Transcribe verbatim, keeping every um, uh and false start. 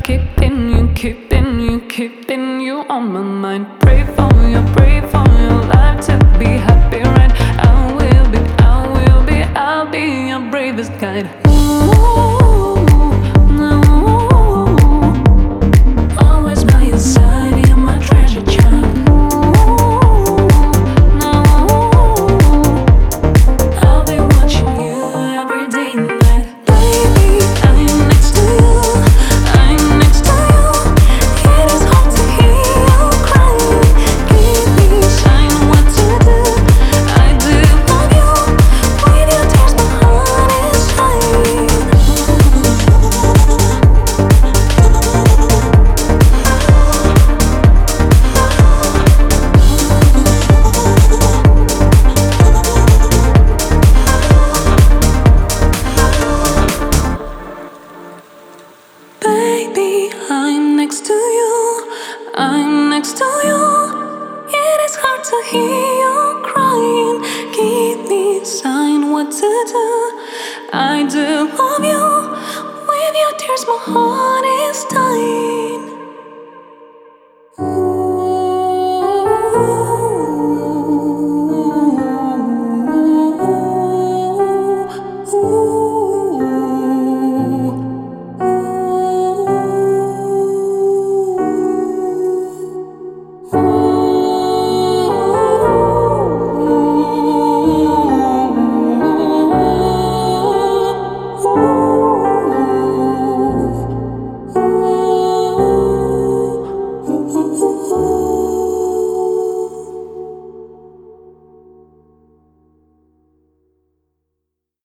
keeping you, keeping you, keeping you on my mind. Pray for you, pray for your life to be happy, right? I will be, I will be, I'll be your bravest guide. Ooh, no. Always by your side, you're my treasure child. Ooh, no. I'll be watching you every day and night. Baby, I'm next to you, I'm next to you. It is hard to hear you crying. Give me a sign what to do. I do love you. With your tears, my heart is fine. Baby, I'm